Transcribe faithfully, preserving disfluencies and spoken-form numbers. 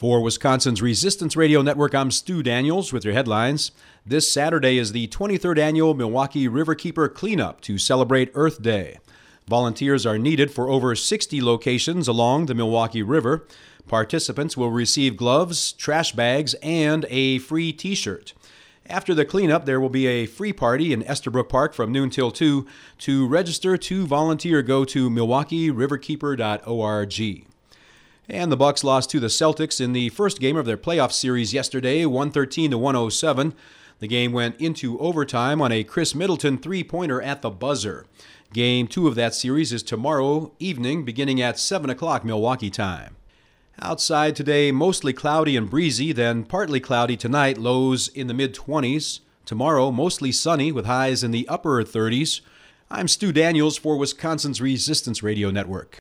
For Wisconsin's Resistance Radio Network, I'm Stu Daniels with your headlines. This Saturday is the twenty-third Annual Milwaukee Riverkeeper Cleanup to celebrate Earth Day. Volunteers are needed for over sixty locations along the Milwaukee River. Participants will receive gloves, trash bags, and a free T-shirt. After the cleanup, there will be a free party in Esterbrook Park from noon till two. To register to volunteer, go to milwaukee riverkeeper dot org. And the Bucks lost to the Celtics in the first game of their playoff series yesterday, one thirteen to one oh seven. The game went into overtime on a Chris Middleton three-pointer at the buzzer. Game two of that series is tomorrow evening, beginning at seven o'clock Milwaukee time. Outside today, mostly cloudy and breezy, then partly cloudy tonight, lows in the mid-twenties. Tomorrow, mostly sunny with highs in the upper thirties. I'm Stu Daniels for Wisconsin's Resistance Radio Network.